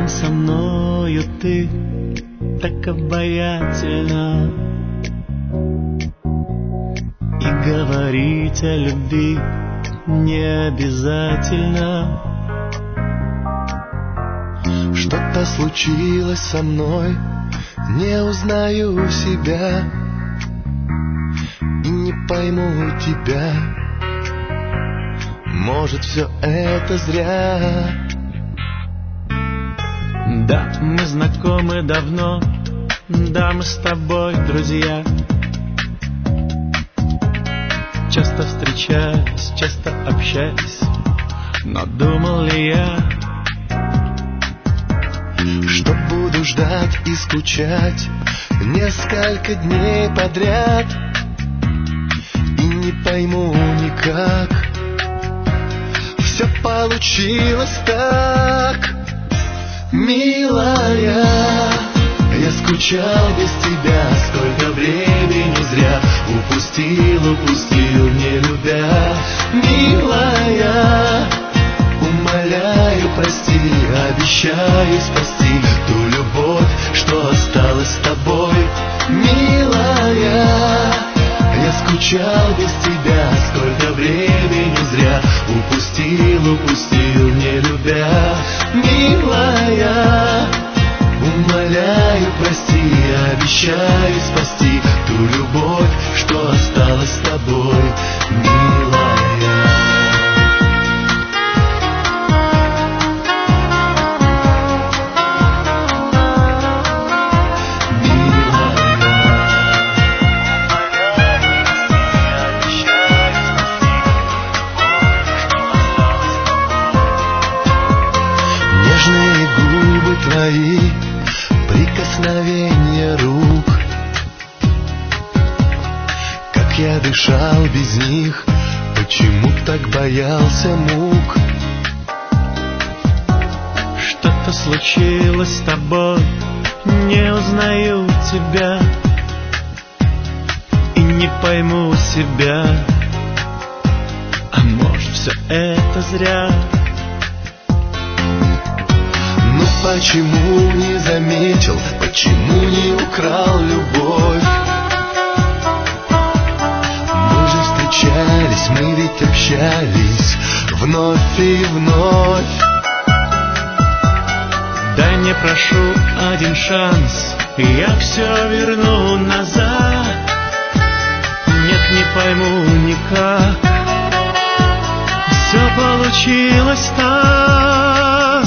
Рядом со мною ты так обаятельна, и говорить о любви не обязательно. Что-то случилось со мной, не узнаю себя и не пойму тебя. Может, все это зря. Да, мы знакомы давно, да, мы с тобой друзья. Часто встречались, часто общались, но думал ли я, что буду ждать и скучать несколько дней подряд и не пойму никак. Все получилось так, милая. Я скучал без тебя, сколько времени зря упустил, не любя. Милая, умоляю, прости, обещаю спасти ту любовь, что осталась с тобой. Милая, я скучал без тебя, сколько времени зря упустил, не любя. Милая, умоляю, прости, обещаю спасти ту любовь, что осталась с тобой, милая. Нежные губы твои, прикосновение рук, как я дышал без них, почему так боялся мук. что-то случилось с тобой, не узнаю тебя и не пойму себя. А может, все это зря? Ну почему не заметил, почему не украл любовь? Мы же встречались, мы ведь общались вновь и вновь. Дай мне, прошу, один шанс, и я все верну назад. Нет, не пойму никак, все получилось так.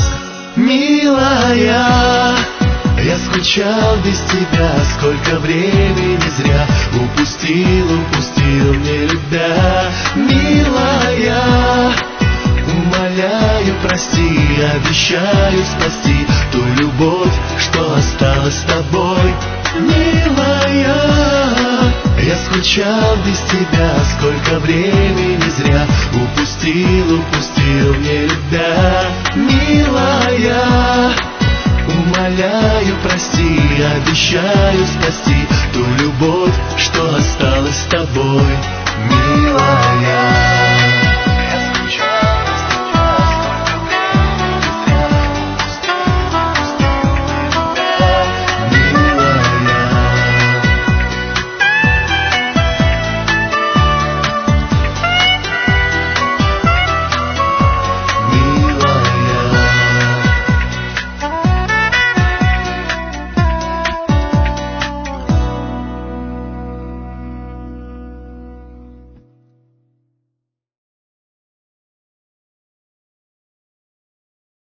Милая, я скучал без тебя, сколько времени зря упустил, не любя. Милая, умоляю, прости, обещаю спасти ту любовь, что осталась с тобой. Милая, я скучал без тебя, сколько времени зря упустил, не любя. Милая, умоляю, прости, обещаю спасти ту любовь, что осталась с тобой. Милая.